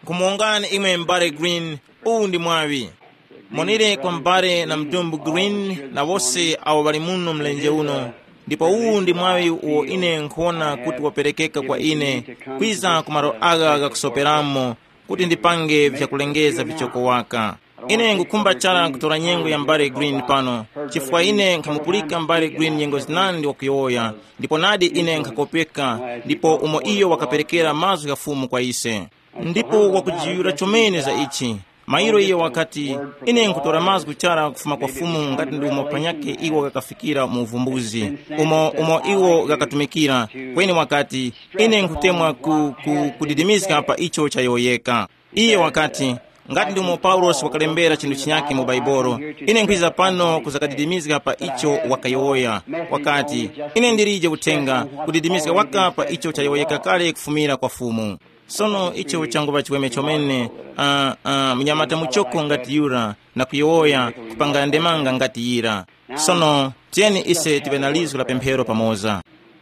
Kumungani imwe Mbale Green ndi mwawi monire kwa Mbale na Mdumbu Green na wose awo bali muno mlenje uno. Ndipo ndi mwawi uwo ine nkuona kuti waperekeka kwa ine kwiza kumaro aga gakusoperamo kuti ndipange vyakulengeza vichoko waka. Ine ngukumba chala kutora nyengo ya Mbale Green pano chifukwa ine nkamupulika Mbale Green nyengo zinandi wakuyoya, ndipo nadi ine nkakopeka, ndipo umo iyo wakaperekera mazu ya fumu kwa ise, ndipo wakujiyura chomene za ichi mairo iyo wakati ine nkutora mazu kuchara kufuma kwa fumu ngati ndi umo panyake iwo gakafikira mu uvumbuzi umo iwo gakatumikira kweni wakati ine nkutemwa kudidimizika hapa icho chayoyeka iyo wakati ngati ndi umo Paulos wakalembera chindu chinyake mu Baibolo. Ine nkwiza pano kuzakadidimizika hapa icho wakayoya wakati ine ndirije utenga kudidimizika waka hapa icho chayoyeka kale kufumira kwa fumu. Sono icho changoba chiweme chomene mnyamata muchoko ngati yura na kuyoya kupanga ndemanga ngati yira. Sono tieni ise tivenalizo la pemphero pamoza.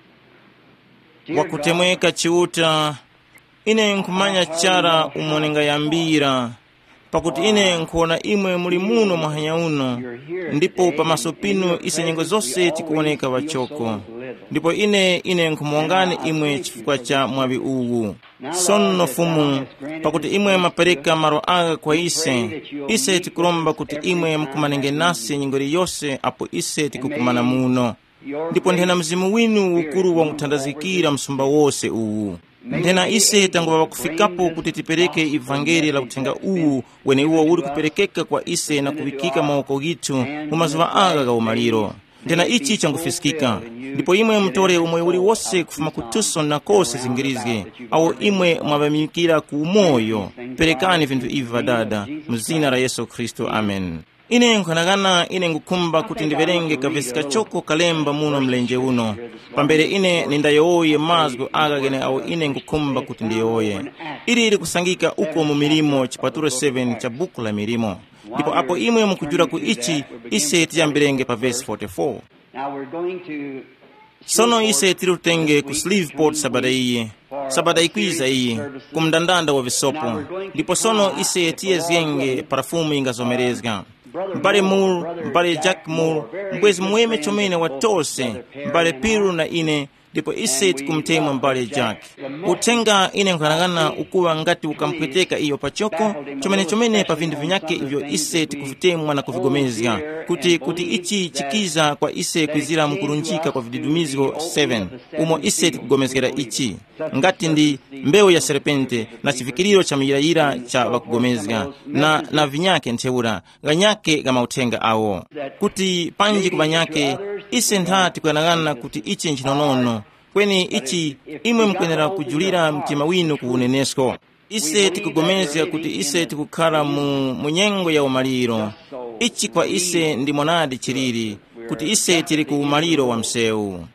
Wakutemweka chiuta ine nkumanya chara umonenga yambira pakuti ine nkuona imwe muli muno mwahanya uno, ndipo pamaso pinu ise nyengo zose tikuoneka wachoko, ndipo ine nkumongani imwe chifukwa cha mwawi uwu. Sono fumu pakuti imwe mapereka maro aga kwa ise tikulomba kuti imwe mkumanenge nasi nyingori yose apo ise tikukumana muno, ndipo ndena mzimu winu ukuru wa mutandazikira msumba wose uwu. Ndena ise tangoba wakufikapo kuti tipereke ivangeli la kutenga uwu wene uwo uli kuperekeka kwa ise na kuwikika maoko gitu mumazuva aga ga umaliro. Ndena ichi changufisikika, ndipo imwe mtore umwe uli wose kufuma kutuso na kose zingirizge awo imwe mwavamikira kuumoyo. Perekani vintu ivi vadada mzina la Yesu Kristo, amen. Ine nkwanagana ine ngukumba kuti ndiverenge kavesika choko kalemba muno mlenje uno pambere ine nindayoye mazgo aga gene awo ine ngukumba kuti ndiyoye ili kusangika uko mu Milimo chipaturo 7 cha buku la Milimo. Ndipo apo imwe mukujura ku ichi ise tiyambirenge pa verse 44. Sono ise tirutenge ku Shreveport sabada ikwiza iyi kumndandanda wa visopo, ndipo sono ise tiyezgenge parafumu ingazomerezga. Mbale Moore, Mbale Jack Moore, mbwezi mweme chomene watose, Mbale Piru na ine, ndipo ise tikumtemwa Mbale Jack. Utenga ine nkanagana ukuwa ngati ukampweteka iyo pachoko, chomene pa vindu vinyake ivyo ise tikuvitemwa na kuvigomezga. Kuti ichi chikiza kwa ise kwizira mkurunjika kwa vididumizgo 7, umo ise tikugomezgera ichi ngati ndi mbeo ya serpente na chifikiriro cha miyirayira cha wakugomezga na vinyake nteura ganyake gama utenga awo. Kuti panji kubanyake ise nthati kuyanagana kuti ichi nchinonono kweni ichi imwe mkwenera kujulira mtima wino kuunenesko. Ise tikugomezga kuti ise tikukhala mu nyengo ya umaliro. Ichi kwa ise ndi monadi chiriri kuti ise tiri ku umaliro wa mseu.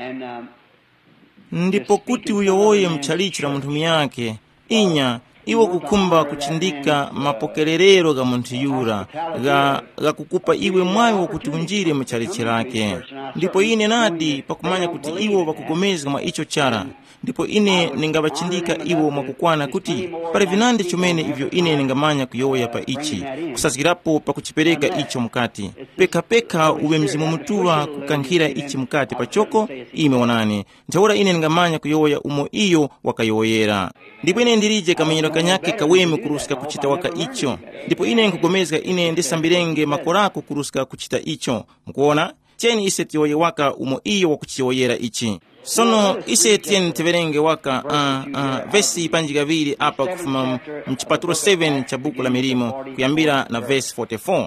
Ndipo kuti uyowoye mchalichira munthu miyake inya iwo kukumba kuchindika mapokererero ga munthu yura ga kukupa iwe mwayo wakuti unjire mchalichirake. Ndipo ine nadi pakumanya kuti iwo wakugomezga mwa icho chara, ndipo ine ningabachindika iwo mwakukwana kuti pare vinande chomene ivyo ine ningamanya kuyoya pa ichi kusazikirapo pakuchipereka icho mkati peka uwe mzimu mutuwa kukankhira ichi mkati pachoko ime wanane ntaura ine ningamanya kuyoya umo iyo wakayoyera. Ndipo ine ndirije kamenyero kanyake kaweme kurusika kuchita waka icho, ndipo ine nkugomezga ine ndisambirenge makorako kurusika kuchita icho. Mkuona cheni ise tiyoye waka umo iyo wakuchiyoyera ichi. Sono ise tieni tiverenge waka vesi panjigaviri apa kufuma mchipaturo 7 cha buku la Milimo kuyambira na verse 44.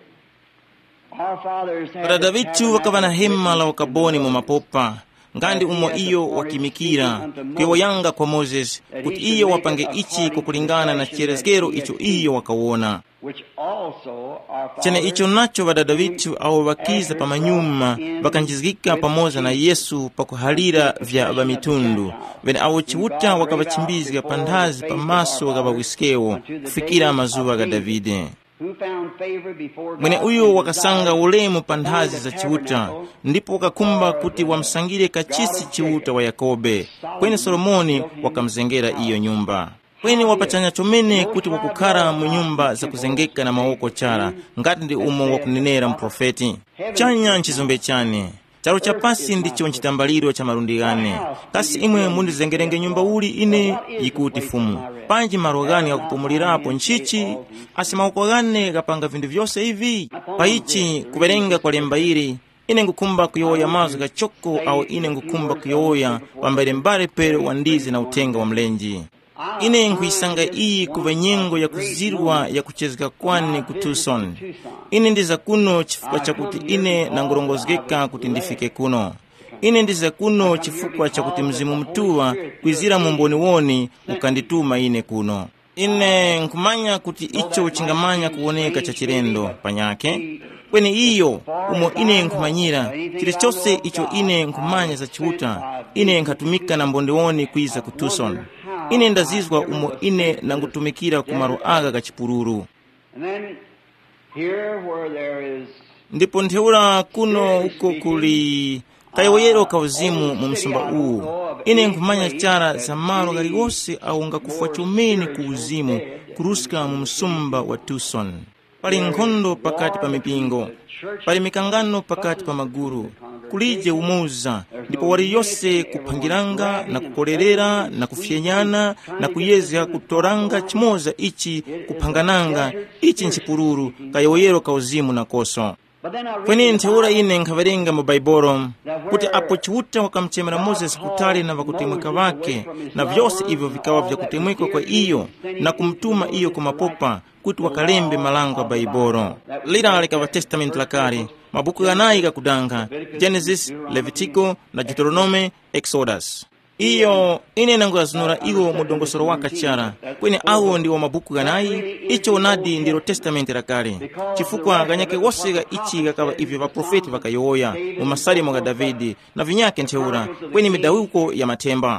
Dada vichu wakavana hema la wakaboni mu mapopa ngandi umo iyo wakimikira kuyoyanga kwa Moses kuti iyo wapange ichi kukulingana na cherezgero icho iyo wakawona. Chene icho nacho vadada vichu awo wakiza pa manyuma wakanjizgika pamoza na Yesu pakuhalira vya vamitundu vene awo chiuta wakavachimbizga pandazi pamaso wakavawiskewo kufikira mazuwa ga Davide. Mwene uyo wakasanga ulemu pandazi za chiuta, ndipo wakakumba kuti wamsangire kachisi chiuta wa Yakobe. Kweni Solomoni wakamzengera iyo nyumba. kweni wapachanya chomene kuti wakukhala mu nyumba zakuzengeka na maoko chara ngati ndi umo wakunenera mprofeti. Chanya nchizombe chane chalo chapasi ndicho nchitambaliro cha marundigane. Kasi imwe mundizengerenge nyumba uli ine ikuti fumu. Panji marogani akupumulirapo nchichi asimaoko gane kapanga vindu vyose hivi. Paichi kuberenga kwa lemba iri ine ngukumba kuyoya mazu kachoko au ine ngukumba kuyoya wambere mbare pere wandizi na utenga wa mlenji. Ine nguisanga iyi kuva nyengo ya kuzirwa ya kuchezeka kwani ku Tucson. Ine ndiza kuno chifukwa chakuti ine nangurongozgeka kuti ndifike kuno. Ine ndiza kuno chifukwa chakuti mzimu mtuwa kuizira mumboni woni ukandituma ine kuno. Ine nkumanya kuti icho chingamanya kuoneka cha chirendo panyake. Kweni iyo umo ine nkumanyira chile chose icho ine nkumanya za chiuta. Ine nkatumika na mbonde woni kuiza ku Tucson. Ine ndazizwa umo ine nangutumikira kumaro aga kachipururu. Ndipo ntheura kuno uko kuli kayoyero kauzimu mu msumba uu. Ine nkumanya chara za maro gari wose au ngakufa chomeni kuuzimu kuruska mu msumba wa Tucson. Pali nkhondo pakati pa mipingo, pali mikangano pakati pa maguru, kulije umuza, ndipo wali yose kupangiranga na kukolerera na kufyenyana na kuyeza kutoranga chimoza ichi kupangananga ichi nchipururu kayoyero kauzimu na koso. Kweni ntheura ine nkhaverenga mu Baibolo kuti apo chiuta wakamchemera Moses kutali na vakutemwika vake na vyose ivyo vikawa vya kutemwika kwa iyo na kumtuma iyo kumapopa kuti wakalembe malango ya Baibolo. Lira likava Testament la kale mabuku yanayi kakudanga Genesis, Levitico na Deuteronome, Exodus. Iyo ine nangulazunura iwo mudongosoro waka chara kweni awo ndiwo mabuku yanayi icho nadi ndilo Testament la kale chifukwa ganyake wose ga ichi gakava ivyo vaprofeti vakayoya mu masalimo ga Davidi na vinyake ntheura kweni midawuko ya matemba.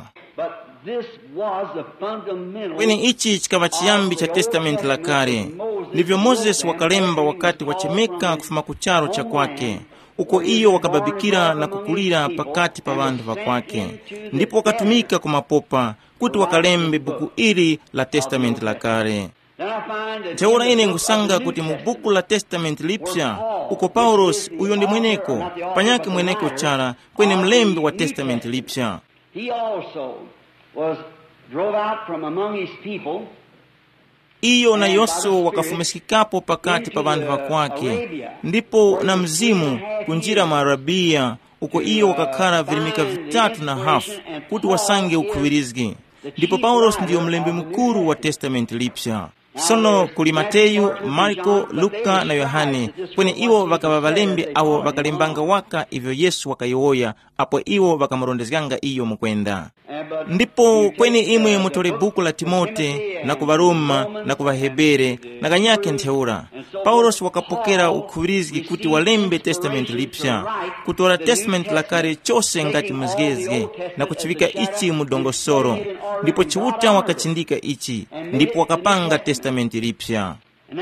Kweni ichi chikava chiyambi cha Testament la kale ndivyo Moses wakalemba wakati wachemeka kufuma kucharo cha kwake. Uko iyo wakababikira na kukulira pakati pa vandu va kwake. Ndipo wakatumika kumapopa kuti wakalembe buku ili la Testament la kale. Teora ine ngusanga kuti mu buku la Testament lipya uko Paulos uyo ndi mweneko panyake mweneko chara kweni mlembe wa Testament lipya. He also was drove out from among his people. Iyo na yoso wakafumisikikapo pakati pa vandu va kwake. Ndipo na mzimu kunjira Arabia uko iyo wakakara vilimika 3.5 kuti wasange ukuvirizgi. Ndipo Paulos ndiyo mlembe mkuru wa Testament lipya. Sono kuli Mateyu, Marko, Luka na Yohane kweni iwo wakava valembe awo wakalembanga waka ivyo Yesu wakayoya apo iwo wakamurondezganga iyo mukwenda. Ndipo kweni imwe mutole buku la Timote na kuvaroma na kuvahebere na ganyake ntheura Paulos wakapokera ukhuvirizgi kuti walembe Testament lipya kutola Testament la kale chose ngati muzgezge na kuchivika ichi mudongosoro. Ndipo chiuta wakachindika ichi ndipo wakapanga Testament lipya.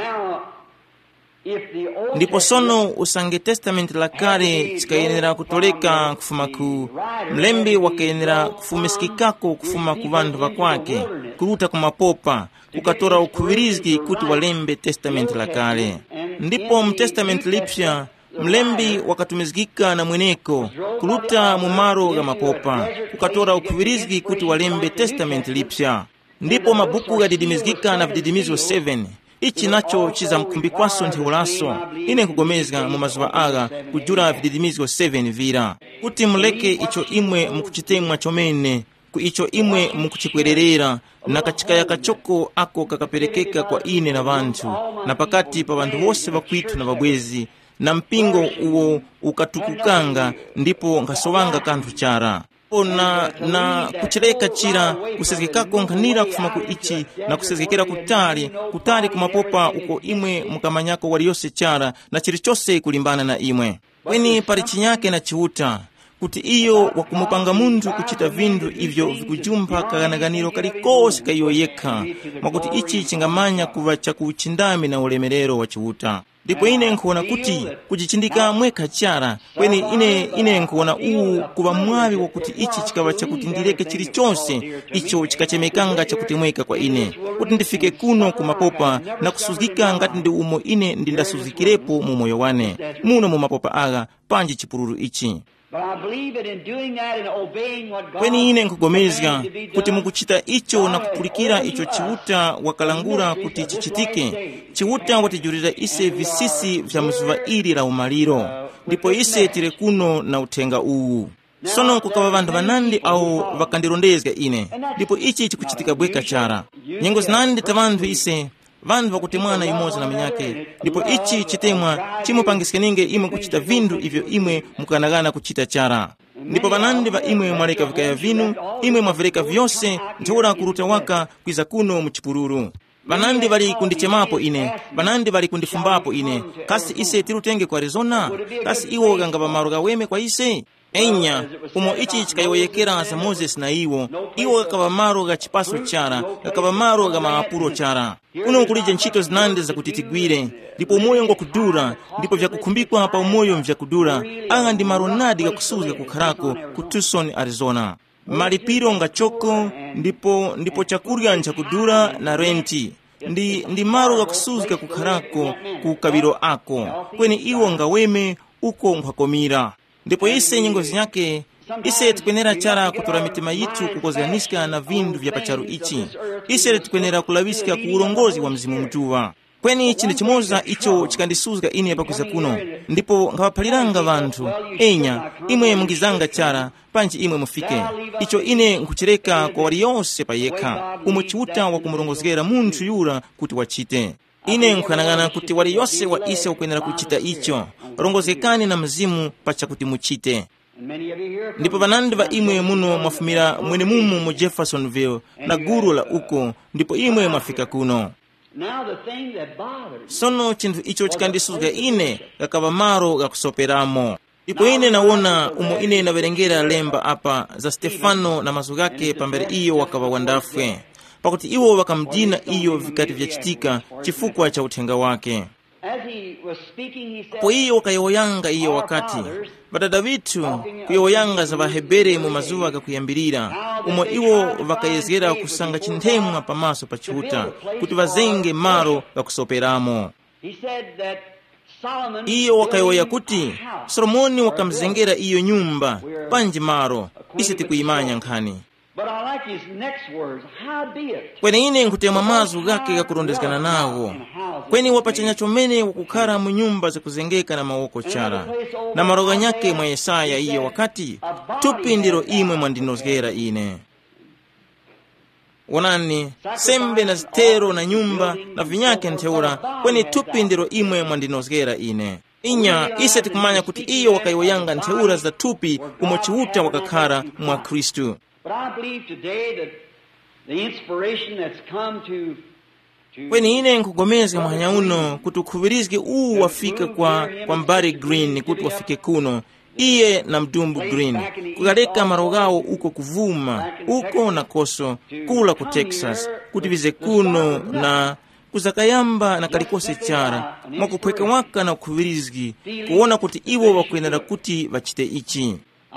Ndipo sono usange Testament la kale chikayenera kutoleka kufuma ku mlembe wakayenera kufumisikikako kufuma ku vandu va kwake kuruta kumapopa kukatora ukhuvirizgi kuti walembe Testament la kale. Ndipo mu Testament lipya mlembi wakatumizgika na mweneko kuruta mumaro ga mapopa kukatora ukhuvirizgi kuti walembe Testament lipya. Ndipo mabuku gadidimizgika na vididimizo 7 ichi nacho chiza mkumbikwaso ntheulaso ine kugomezga mu mazuwa aga kujura vididimizo 7 vira kuti muleke icho imwe mukuchitemwa chomene ku icho imwe mukuchikwererera na kachikaya kachoko ako kakaperekeka kwa ine na vantu na pakati pa vantu wose vakwitu na vabwezi na mpingo uwo ukatukukanga ndipo nkasowanga kanthu chara. Na kuchileka chira kusezekekako nkhanira kufuma ku ichi na kusezekekera kutali kumapopa uko imwe mukamanyako wali yose chara na chiri chose kulimbana na imwe. Kweni pali chinyake na chiuta kuti iyo wakumupanga muntu kuchita vindu ivyo vikujumpa kaganaganiro kalikose kaiyo yekha mwakuti ichi chingamanya kuva chakuchindami na ulemerero wa chiuta. ndipo ine nkuona kuti kuchichindika mwekha chara kweni ine nkuona uwu kuva mwavi wakuti ichi chikava chakuti ndireke chilichonse icho chikachemekanga chakuti mweka kwa ine kuti ndifike kuno kumapopa na kusuzikika ngati ndi umo ine ndindasuzikirepo mu moyo wane muno mu mapopa aga panji chipululu ichi. Kweni ine nkugomezga kuti mukuchita icho na kupulikira icho chiuta wakalangura kuti chichitike, chiuta watijurira ise visisi vya mzuva ili la umaliro, ndipo ise tire kuno na utenga uwu. Sono kukava vandu vanandi au vakandirondezga ine, ndipo ichi chikuchitika bweka chara. Nyengo zinandi ta vandu ise, vandu vakutemwana imoza na minyake, ndipo ichi chitemwa chimupangiskeninge imwe kuchita vindu ivyo imwe mukanagana kuchita chara. Ndipo vanandi va imwe mwaleka vikaya vinu, imwe mwavireka vyose, nthora kuruta waka kwiza kuno mchipululu. Vanandi vali kundichemapo ine, vanandi vali kundifumbapo ine, kasi ise tirutenge kwa Arizona, kasi iwo gangava maroga weme kwa ise. Enya, umo ichi chikayoyekera za Moses na iwo gakava maro ga chipaso chara, gakava maro ga maapuro chara. Kuno kulije nchito zinande za kutitigwire, ndipo umoyo ngo kudura, ndipo vya kukumbikwa pa umoyo mvya kudura, anga ndi maronadi ga kusuza kukharako ku Tucson, Arizona. Malipiro nga choko, ndipo chakurya ncha kudura na renti. Ndi maro ga kusuza kukharako ku kabiro ako, kweni iwo nga weme uko nkhakomira. Ndipo ise nyengo zinyake, ise tikwenera chara kutora mitima yitu kukozaniska na vindu vya pacharu ichi. Ise tikwenera kulavisika ku urongozi wa mzimu mtuwa. Kweni ichi ndi chimoza icho chikandisuzga ine pakuza kuno. Ndipo ngawapaliranga vantu, enya, imwe mungizanga chara, panchi imwe mufike. Icho ine nkuchereka kwa wali yose payeka, umuchiuta wa kumurongozgera muntu yura kuti wachite. Ine nkhanagana kuti wali yose wa ise ukwenera kuchita icho, rongozekani na mzimu pacha kuti muchite. Ndipo vanandi va imwe muno mwafumira mwene mumu mu Jeffersonville na guru la uko, ndipo imwe mwafika kuno. Sono chinthu icho chikandisuzga ine gakava maro gakusoperamo. Ndipo ine naona umo ine naverengera lemba apa za Stefano na mazugake pambere iyo wakava wandafwe, pakuti iwo wakamdina iyo vikati vyachitika chifukwa cha uthenga wake. Po iyo wakayoyanga iyo wakati badada vitu kuyoyanga za vahebere mu mazuva kakuyambirira, umo iwo wakayezgera kusanga chinthemwa pamaso pa chiuta kuti vazenge maro gakusoperamo. Iyo wakayoya kuti Solomoni wakamzengera iyo nyumba panji maro, ise tikuyimanya nkhani. Kweni ine nkutemwa mazu gake gakurondezgana nawo, kweni wapachanya chomene wakukara mu nyumba za kuzengeka na mawoko chara, na maroga nyake mwa Yesaya iyo wakati, tupi ndiro imwe mwandinozgera ine. Wonani, sembe na zitero na nyumba na vinyake nteura, kweni tupi ndiro imwe mwandinozgera ine. Inya, ise tikumanya kuti iyo wakayoyanga nteura za tupi umochiuta wakakara mwa Kristu. Kweni ine nkugomeza mwanya uno kuti ukhuvirizge uu wafika kwa Mbari Green kuti wafike kuno, iye na Mdumbu Green, kukaleka marogawo uko kuvuma, uko na koso, kula ku Texas, kuti vize kuno na kuzakayamba na kalikose chara, mwakupweka waka na ukhuvirizgi, kuona kuti iwo wakwenera kuti vachite ichi.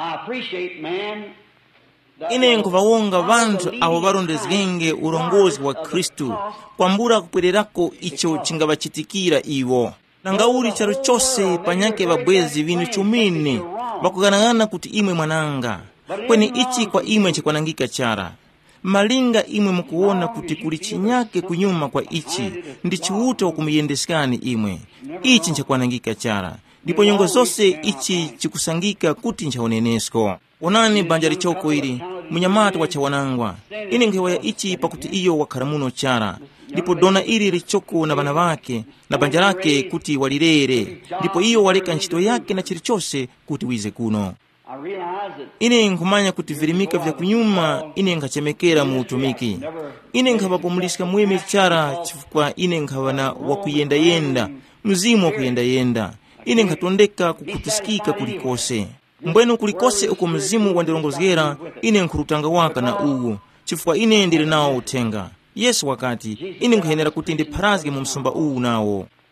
Ine nkuvawonga vantu avo varondezgenge urongozi wa Kristu, kwambura kupwererako icho chingavachitikira iwo. Nangauli charo chose panyake vabwezi vinu chumini, vakuganagana kuti imwe mwananga, kweni ichi kwa imwe chikwanangika chara. Malinga imwe mukuona kuti kuli chinyake kunyuma kwa ichi, ndi chiuta wakumuyendeskani imwe, ichi nchakwanangika chara. Ndipo nyongo zose ichi chikusangika kuti nchaonenesko. Onani banja lichoko ili, munyamata wacha wanangwa, ine ngewa ichi pakuti iyo wakaramuno chara. Ndipo dona ili lichoko na bana wake, na banja lake kuti walirere, ndipo iyo waleka nchito yake na chilichose kuti wize kuno. Ine nkumanya kuti virimika vya kunyuma ine nkachemekera mu utumiki. Ine nkavapumulisika mweme chara chifukwa ine nkavana wakuyenda yenda, mzimu wakuyenda yenda. Ine nkatondeka kukutusikika kulikose. Mbwenu kulikose uko mzimu wandirongozgera, ine nkurutanga waka na uwu, chifukwa ine ndiri nao utenga. Yesu wakati, ine nkuhenera kuti ndipharazge mu msumba uwu nawo.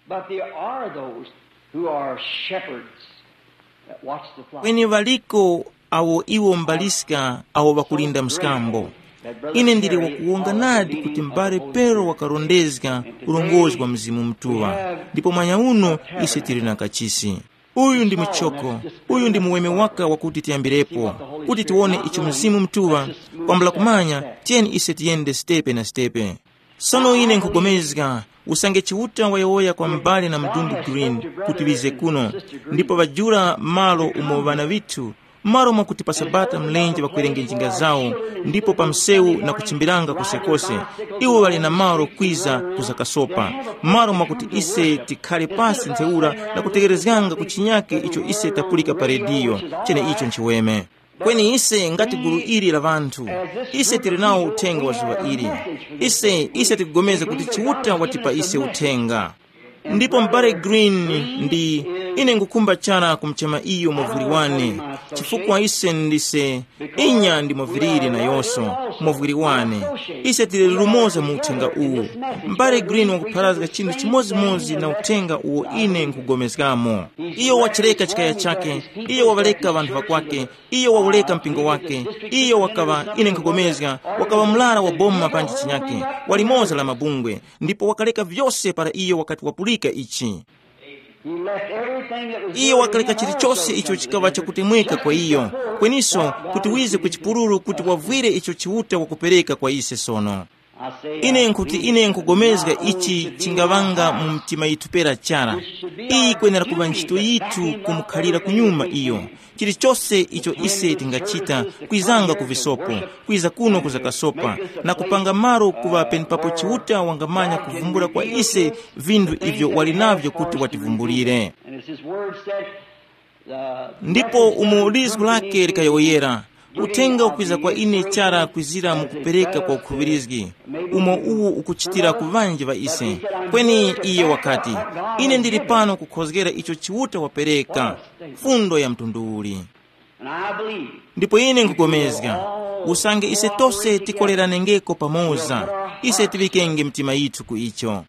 But there are those who are shepherds that watch the flock. Kweni valiko awo iwo mbalisika awo vakulinda msikambo. Ine ndiri wakuwonga nadi kuti mbale Pero wakarondezga ulongozi kwa mzimu mtuwa. Ndipo mwanya uno ise tiri na kachisi. Uyu ndi mchoko, uyu ndi muweme waka wakuti tiyambirepo, kuti tiwone icho mzimu mtuwa, kwambala kumanya tieni ise tiyende stepe na stepe. Sono ine nkugomezga, usange chiuta wayowoya kwa mbali na mdundu green, kuti vize kuno, ndipo vajura malo umovana vitu, maro mwakuti pasabata mlenje wakuirenge njinga zao, ndipo pa mseu na kuchimbiranga kusekose, iwo wali na maro kwiza kuzakasopa, maro mwakuti ise tikhale pasi nteura na kutegerezganga kuchinyake icho ise tapulika pa redio, chene icho nchiweme. Kweni ise ngati gulu ili la vantu, ise tiri nao utenga wa zuwa ili, ise tikugomeza kuti chiuta watipa ise utenga. Ndipo mbare green ndi ine ngukumba chana kumchema iyo movuriwane, chifukwa ise ndise inya ndi moviriri na yoso movuriwane, ise tiri lumoza mu utenga uwu. Mbare green wakuparazga chindu chimozi na utenga uwo ine nkugomezgamo. Iyo wachireka chikaya chake, iyo wavaleka vantu vakwake, iyo wawuleka mpingo wake, iyo wakava ine nkugomezga, wakava mlara wa bomba panji chinyake, walimoza la mabungwe, ndipo wakaleka vyose para iyo wakati wapulika ichi. Iyo wakaleka chilichose icho chikava cha kutemweka kwa iyo, kweniso kuti wize kuchipururu kuti wavwire icho chiuta wakupereka kwa ise sono. Ine nkugomezga ichi chingavanga mu mtima yitu pera chara. Iyi kwenera kuva ntchito yitu kumukhalira kunyuma iyo. Chilichose icho ise tingachita kuizanga kuvisopo, kuiza kuno kuzakasopa, na kupanga maro kuva penipapo chiuta wangamanya kuvumbura kwa ise vindu ivyo walinavyo kuti wativumbulire. Ndipo umuulizgu lake likayoyera, utenga ukwiza kwa ine chara kwizira mukupereka kwa ukhuvirizgi, umo uwu ukuchitira kuvanje va ise. Kweni iye wakati, ine ndiri pano kukhozgera icho chiuta wapereka, fundo ya mtunduuli. Ndipo ine nkugomezga, usange ise tose tikolera nengeko pamoza, ise tivikenge mtima yitu ku icho.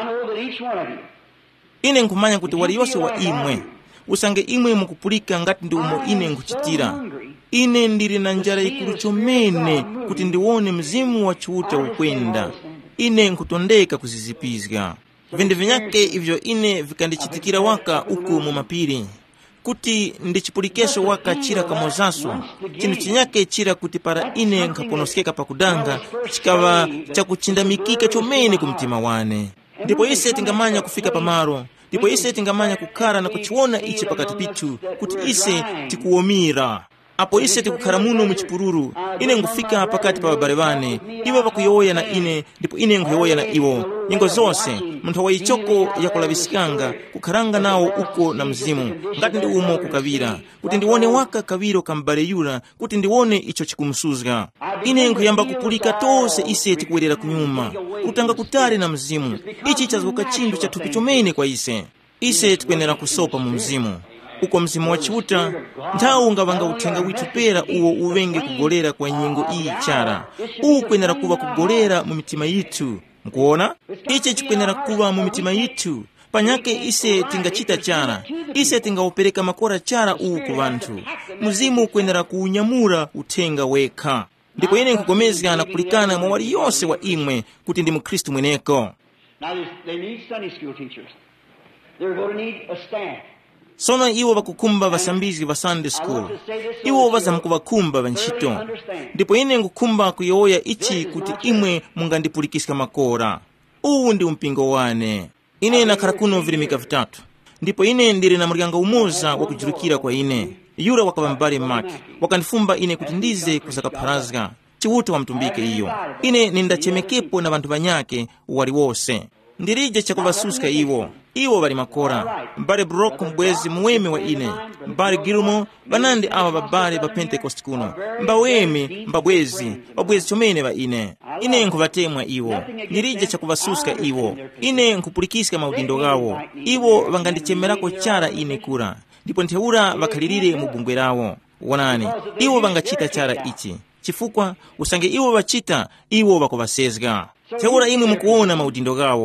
Ine nkumanya kuti wali yose wa imwe, usange imwe mukupulika ngati ndi umo ine nkuchitira. Ine ndiri na njara ikulu chomene kuti ndiwone mzimu wa chiuta ukwenda. Ine nkutondeka kuzizipizga. Vinde vinyake ivyo ine vikandichitikira waka uku mu mapiri, kuti ndichipulikesho waka chira kamozaso, chino chinyake chira kuti para ine nkaponoskeka pakudanga, chikava chakuchindamikika chomene kumtima wane. Ndipo ise tingamanya kufika pamaro, ndipo ise tingamanya kukara na kuchiona ichi pakati pitu, kuti ise tikuomira. Apo ise tikukhala muno muchipururu, ine ngufika pakati pa babale vane, iwo pakuyoya na ine, ndipo ine nguyoya na iwo. Nyengo zonse, munthu wayichoko yakulavisikanga, kukharanga nawo uko na mzimu, ngati ndi umo kukavira, kuti ndiwone waka kaviro kambale yula, kuti ndiwone icho chikumsuzga. Ine nkuyamba kupulika tose ise tikuwerera kunyuma, kutanga kutali na mzimu, ichi chazuka chindu cha thupi chomene kwa ise. Ise tikwenera kusopa mu mzimu. Uko mzimu wa chiuta, nthawi ungavanga uthenga witu pera uwo uvenge kugolera kwa nyengo iyi chara. Ukwenera kuva kugolera mu mitima yitu. Mkuona? Iche chikwenera kuva mu mitima yitu. Panyake ise tingachita chara. Ise tingaopereka makora chara uwu ku vantu. Mzimu ukwenera kuunyamura uthenga wekha. Ndipo ine nkugomezga na kulikana mwa wali yose wa imwe kuti ndi mukristu mweneko. They need Sunday school teachers. They're going to need a staff. Sono iwo vakukumba vasambizi va Sunday school. Iwo vazamkuvakumba vanchito. Ndipo ine ngukumba kuyoya ichi kuti imwe mungandipulikisika makora. Uwu ndi umpingo wane. Ine nakhala kuno vilimika vitatu. Ndipo ine ndiri na murianga umoza wakujulukira kwa ine. Yura wakava mbali maki. Wakandifumba ine kuti ndize kuzakapharazga. Chiuta wa mtumbike iyo. Ine nindachemekepo na vantu vanyake wali wose. Ndirije chakuvasuska iwo. Iwo wali makora. Mbale Brock mbwezi muweme wa ine. Mbale Gilmo banandi awa babale ba Pentecost kuno. Mbaweme mbabwezi chomene wa ine. Ine nkuvatemwa iwo. Ndirije chakuvasuska iwo. Ine nkupulikisika maudindo gawo. Iwo vangandichemerako chara ine kura. Ndipo ntheura vakhalirire mu bungwe lawo. Wonani, iwo vangachita chara ichi. Chifukwa usange iwo vachita, iwo vakuvasezga. Theura imwe mukuona maudindo gawo.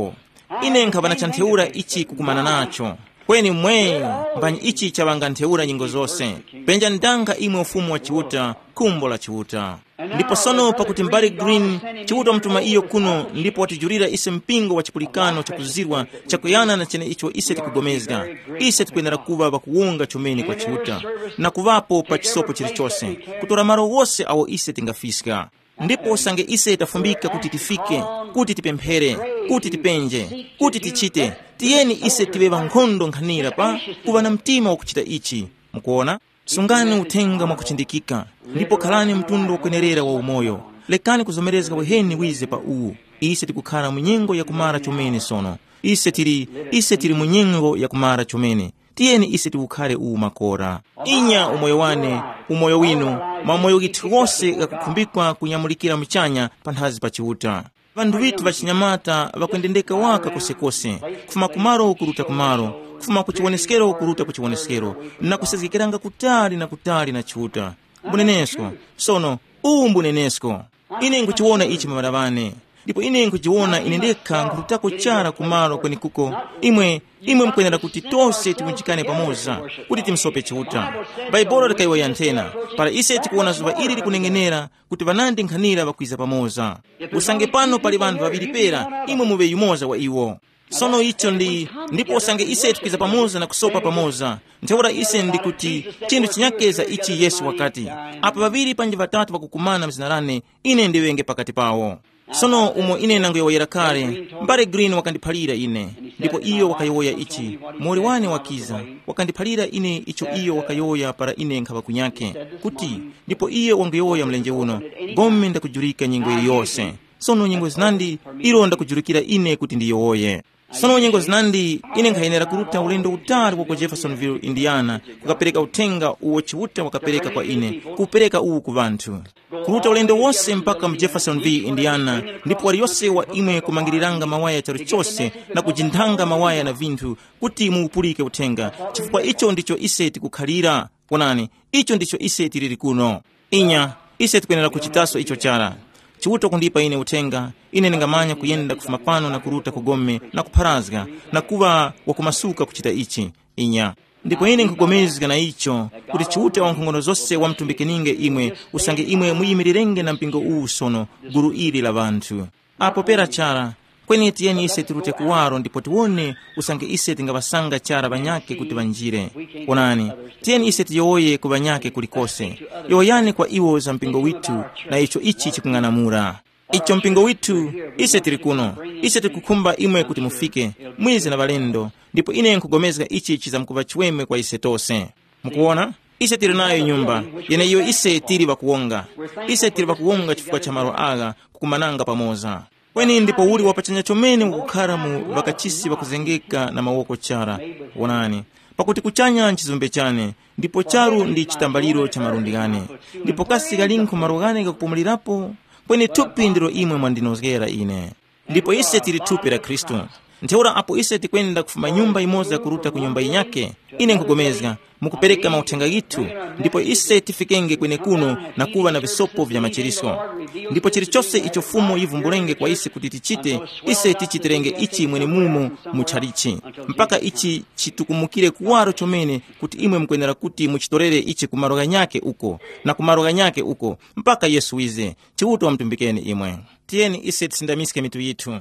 ine nkava nachantheura ichi kukumana nacho kweni mwe mbanyi ichi chavanga ntheura nyingo zonse penja ndanga imwe ufumu wa chiuta kumbo la chiuta. Ndipo sono pakuti mbali Green chiuta mtuma iyo kuno ndipo watijurira ise mpingo wa chipulikano chakuzirwa chakuyana na chene icho ise tikugomezga ise tikuendera kuva bakuwunga chomeni kwa chiuta na kuvapo pa chisopo chilichose kutora maro wose awo ise tingafiska. Ndipo sange ise tafumbika kuti tifike, kuti tipemphere, kuti tipenje, kuti tichite, tiyeni ise tibeva nkhondo nkhanira pa kuva na mtima wakuchita ichi. Mukuona? Sungani uthenga mwakuchindikika, ndipo khalani mtundu wakwenerera wa umoyo. Lekani kuzomerezga weheni wize pa uwu. Ise tikukhala munyengo ya kumara chomene sono. Ise tiri munyengo ya kumara chomene. Tiyeni ise tikukhale uwu makora. Inya umoyo wane, umoyo winu, mamoyo gitu wose yakukhumbikwa kunyamulikira mchanya panthazi pa chiuta. Vandu vitu vachinyamata vakuendendeka waka kosekose, kufuma kumaro kuruta kumaro, kufuma kuchiwoneskero kuruta kuchiwoneskero, na kusezekiranga kutali na kutali na chiuta. Mbunenesko, sono, mbunenesko. Ine nkuchiwona ichi mamadavane. Ndipo ine nkuchiwona inendeka nkurutako chara kumaro kweni kuko. Imwe mkwenera kuti tose tikunjikane pamoza, kuti timsope chiuta. Baibolo likaiwa yantena, para ise tikuona zuva ili likunengenera, kuti vanandi nkhanira vakwiza pamoza. Usange pano pali vandu vavilipera, imwe muve yumoza wa iwo. Sono icho ndipo usange ise tukwiza pamoza na kusopa pamoza. Ntheura ise ndikuti, chindu chinyakeza ichi Yesu wakati. Apa vaviri panji vatatu vakukumana mzinarane, ine ndiwenge pakati pawo. Sono umo ine nango yoyera kale, mbale Green wakandiphalira ine, ndipo iyo wakayoya ichi. Mori wane wakiza, wakandiphalira ine icho iyo wakayoya para ine nkhava kunyake. Kuti, ndipo iyo wangeyoya mlenje uno, gome ndakujurika nyingo yose. Sono nyingo zinandi, ilo ndakujurikira ine kuti ndiyoye. Sono nyingo zinandi, ine nkhayenera kuruta ulendo utari wako Jeffersonville, Indiana, kukapereka utenga uwo chiuta wakapereka kwa ine, kupereka uwu kuvantu. Kuruta ulendo wose mpaka Jeffersonville, Indiana, ndipo wali yose wa imwe kumangiriranga mawaya charo chose na kujindanga mawaya na vintu, kuti muupulike utenga. Chifukwa icho ndicho ise tikukhalira, konani, icho ndicho ise tiriri kuno. Inya, ise tikuenera kuchitaso icho chara. Chiuta kundipa ine utenga, ine ningamanya kuyenda kufuma pano na kuruta kugome na kupharazga na kuva wakumasuka kuchita ichi. Inya, ndipo ine nkugomezga na icho kuti chiuta wa nkhongono zose wa mtumbikininge imwe usange imwe muyimirirenge na mpingo uwu sono guru ili la vantu. Apo pera chara, kweni tiyeni ise tirute kuwaro ndipo tiwone usange ise tingavasanga chara vanyake kuti vanjire. Onani, tiyeni ise tiyoye kuvanyake kulikose. Yoyane kwa iwo za mpingo witu na icho ichi chikung'anamura. Icho mpingo witu, ise tiri kuno, ise tikukumba imwe kuti mufike, mwizi na valendo, ndipo ine nkugomezga ichi chiza mkuva chiweme kwa ise tose. Mukuona? Ise tiri nayo nyumba, yene iyo ise tiri vakuwonga. Ise tiri vakuwonga chifukwa cha maro aga kukumananga pamoza. Kweni ndipo uli wapachanya chomene ukukhala mu vakachisi vakuzengeka na mawoko chara. Onani, pakuti kuchanya nchizumbe chane, ndipo charu ndi chitambaliro cha marundigane. Ndipo kasi kalinko marugane kakupumulirapo, kweni tupi ndiro imwe mwandinozgera ine. Ndipo ise tiri tupi la Kristo. Ntheura apo ise tikwenda kufuma nyumba imoza kuruta ku nyumba inyake, ine nkugomezga, mukupereka mauthenga gitu, ndipo ise tifikenge kwene kuno na kuva na visopo vya machiriso. Ndipo chilichose icho fumo ivumbulenge kwa ise kuti tichite, ise tichitirenge ichi mwene mumu mucharichi. Mpaka ichi chitukumukire kuwaro chomene kuti imwe mkwenera kuti muchitorere ichi kumaroga nyake uko, na kumaroga nyake uko, mpaka Yesu wize, chiuto wa mtumbikeni imwe. Tiyeni ise tisindamiske mitu yitu.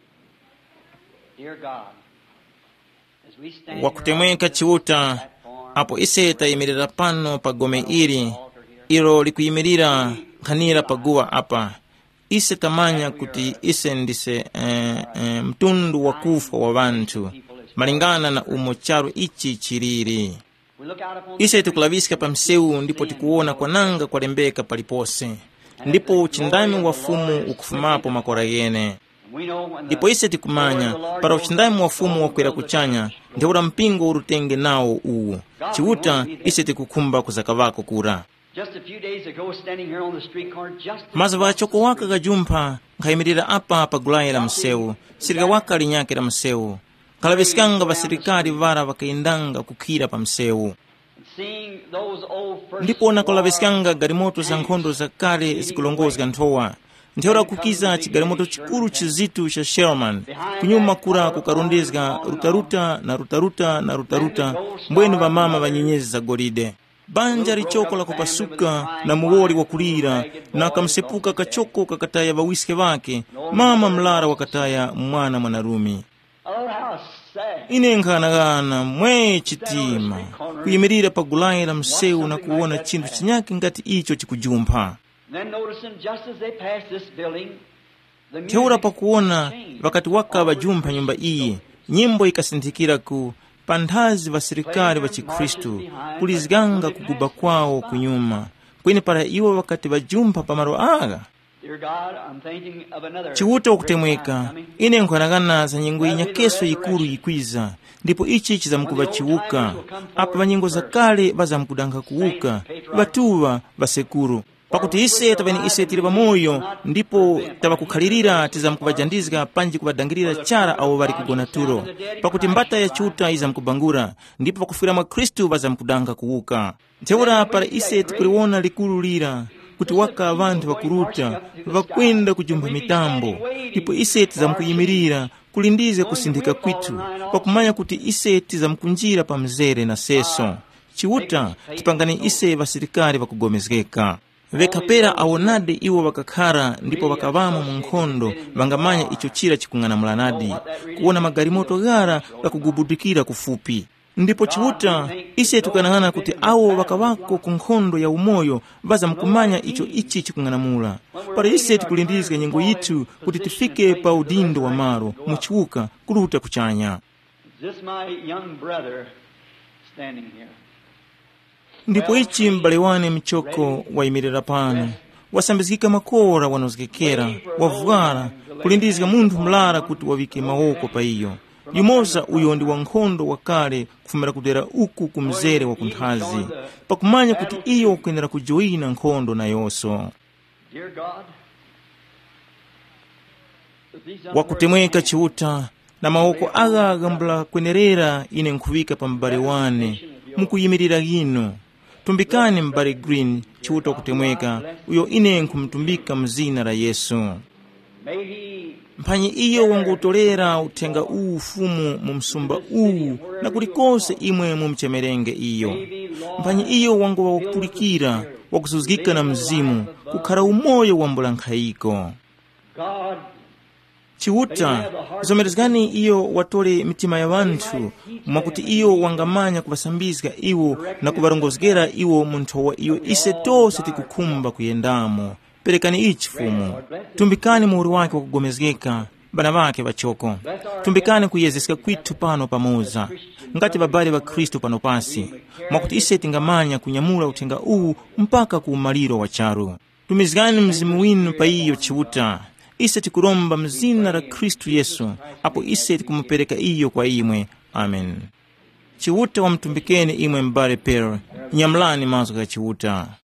Wakutemweka chiuta, apo ise tayimirira pano pa gome ilo likuyimirira nkhanira paguwa apa. Ise tamanya kuti ise ndise mtundu wa kufa wa vantu, malingana na umo charo ichi chiriri. Ise tikulaviska pa mseu ndipo tikuona kwa nanga kwa lembeka palipose, ndipo uchindami wa fumu ukufumapo makora yene. Ndipo ise tikumanya, para uchindami wa fumu wakwera kuchanya, ndeura mpingo urutenge nao uwu. Chiuta ise tikukumba kuzakavako kura. Maza vachoko waka gajumpa, nkhayimirira apa pagulaya la mseu, sirika waka linyake la mseu. Kalavisikanga vasirikari vara vakaindanga kukira pa mseu. Ndipo nakolavisikanga garimoto za nkhondo za kale zikulongozga nthowa. nthora kukiza chigalimoto chikulu chizitu cha Sherman kunyuma kura kukarondezga rutaruta mbwenu vamama vanyenyezi za golide. Banja lichoko la kupasuka na muwoli wa kulira na kamsepuka kachoko kakataya vawiske vake mama mlara wakataya mwana mwanarumi. Ine nkhanagana mwe chitima kuyimirira pagulaira mseu na kuona chintu chinyake ngati icho chikujumpha. Teura pakuona wakati waka vajumpha nyumba iyi nyimbo ikasinthikira ku panthazi va sirikali va Chikristu kulizganga kuguba kwawo kunyuma kwene para iwo wakati vajumpha pamaro aga. Chiwuta wakutemweka ine nkhanagana za nyengo inyakeso ikulu ikwiza ndipo ichi chizamkuva chiwuka apa vanyengo za kale vazamkudanga kuwuka vatuva vasekuru pakuti ise taveni ise tili pamoyo ndipo tavakukhalirira tizamkuvajandizga panji kuvadangirira chara awo vari kugona tulo pakuti mbata ya chuta izamkubangura ndipo pakufira mwa Kristu vazamkudanga kuwuka. Ntheura para ise tikuliwona likulu lira kuti waka vantu vakuruta vakwenda kujumpha mitambo ndipo ise tizamkuyimirira kulindize kusinthika kwitu pakumanya kuti ise tizamkunjira pa mzere na seso. Chiwuta tipangane ise vasirikali vakugomezgeka vekapera awonade iwo vakakhara ndipo vakavamo mu nkhondo vangamanya icho chira chikung'anamulanadi kuona magalimoto gara vakugubudikira kufupi. Ndipo chiwuta ise tukanang'ana kuti awo vakavako ku nkhondo ya umoyo vazamkumanya icho ichi chikung'anamula para ise tikulindizga nyengo yitu kuti tifike pa udindo wa maro muchiwuka kuluta kuchanya. Ndipo ichi m'bale wane mchoko wayimirira pano wasambizika makora wanozgekera wavwala kulindizga munthu mlara kuti wavike mawoko pa iyo. Yumoza uyo ndi wankhondo wakale kufumira kudera uku kumzere wa kunthazi pakumanya kuti iyo kuyenera kujoyina nkhondo na yonso. Wakutemweka chiwuta na mawoko aga agambula kwenerera ine nkhuvika pa m'bale wane mukuyimirira gino. Tumbikani m'bale Green chiwuta wakutemweka uyo ine nkhumtumbika mzina la Yesu. Mphanyi iyo wangutolera uthenga ufumu mu msumba na kulikose imwe mu mchemerenge iyo. Mphanyi iyo wangu wakupulikira wakusuzgika na mzimu kukhala umoyo wambula nkhayiko. Chiwuta zomerezgani iyo watole mitima ya vanthu mwakuti iyo wangamanya kuvasambizga iwo na kuvarongozgera iwo munthowa iyo ise tose tikukhumba kuyendamo. Perekani ichi fumu. Tumbikani muhuri wake wakugomezgeka bana vake vachoko. Tumbikani kuyezeska kwitu pano pamoza ngati babali wa Kristu pano pasi mwakuti ise tingamanya kunyamula uthenga mpaka kuumaliro wa charu. Tumizgani mzimu winu pa iyo chiwuta ise tikuromba mzina la Kristu Yesu apo ise tikumupereka iyo kwa imwe. Amen. Chiwuta wamtumbikeni imwe m'bale Pearl nyamlani mazo ga chiwuta.